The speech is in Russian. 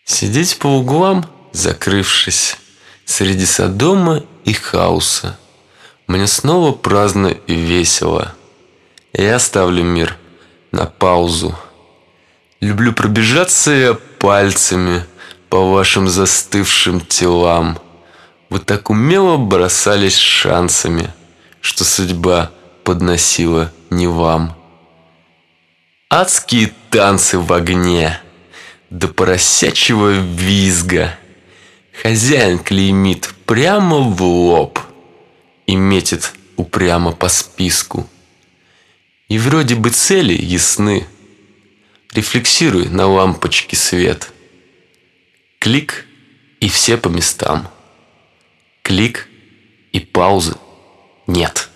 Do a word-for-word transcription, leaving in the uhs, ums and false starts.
Сидеть по углам, закрывшись, среди Содома и хаоса. Мне снова праздно и весело. Я ставлю мир на паузу. Люблю пробежаться я пальцами по вашим застывшим телам. Вы так умело бросались шансами, что судьба подносила не вам. Адские танцы в огне до поросячьего визга. Хозяин клеймит прямо в лоб и метит упрямо по списку. И вроде бы цели ясны. Рефлексируй на лампочке свет. Клик, и все по местам. Клик, и паузы нет.